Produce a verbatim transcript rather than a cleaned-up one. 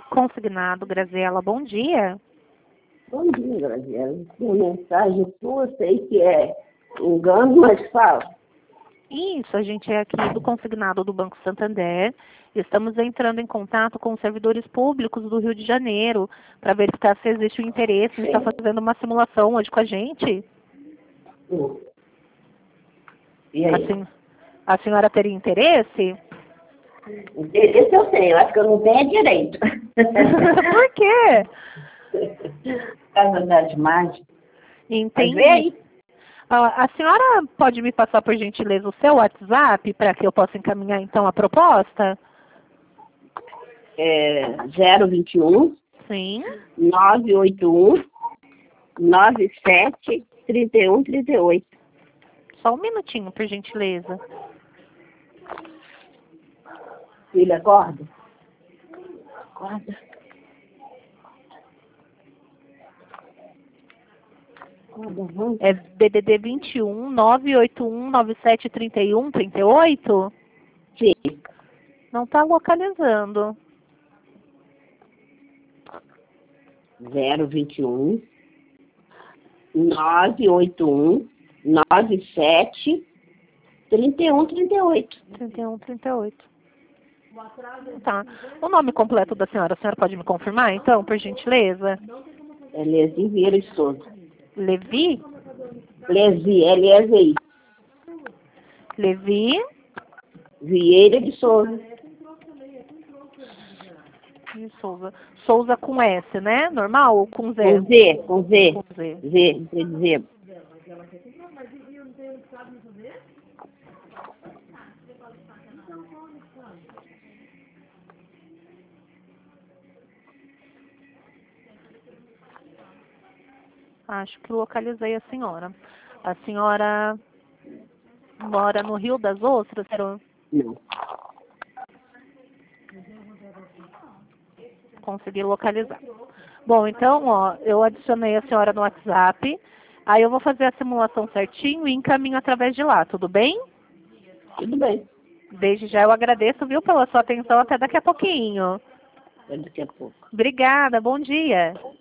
Consignado, Graziela, bom dia. Bom dia, Graziela. Uma mensagem sua, sei que é engano, mas fala. Isso, a gente é aqui do Consignado do Banco Santander. Estamos entrando em contato com os servidores públicos do Rio de Janeiro para verificar se existe o interesse em estar fazendo uma simulação hoje com a gente. Hum. E aí? A, sen a senhora teria interesse? Interesse eu tenho, acho que eu não tenho direito. Por quê? Casa das Mágicas. Entendi. Mas vê aí. Ah, a senhora pode me passar, por gentileza, o seu WhatsApp para que eu possa encaminhar, então, a proposta? É zero vinte e um, Sim. nove oito um, nove sete, trinta e um, trinta e oito. Só um minutinho, por gentileza. Filha, acorda? Acorda. Acorda, vamos. É D D D vinte e um, nove oito um, nove sete, trinta e um, trinta e oito? Sim. Não está localizando. zero vinte e um, nove oito um, nove sete, trinta e um, trinta e oito. trinta e um, trinta e oito. Tá. O nome completo da senhora, a senhora pode me confirmar, então, por gentileza? É Lesi Vieira de Souza. Levi? Lesi, L E Z I. Levi? Vieira de Souza. De Souza. Souza com S, né? Normal ou com Z? Com Z, com Z. Com Z. Z, Z de zebra. Acho que localizei a senhora. A senhora mora no Rio das Ostras? Não. Consegui localizar. Bom, então, ó, eu adicionei a senhora no WhatsApp. Aí eu vou fazer a simulação certinho e encaminho através de lá, tudo bem? Tudo bem. Desde já eu agradeço, viu, pela sua atenção. Até daqui a pouquinho. Até daqui a pouco. Obrigada, bom dia.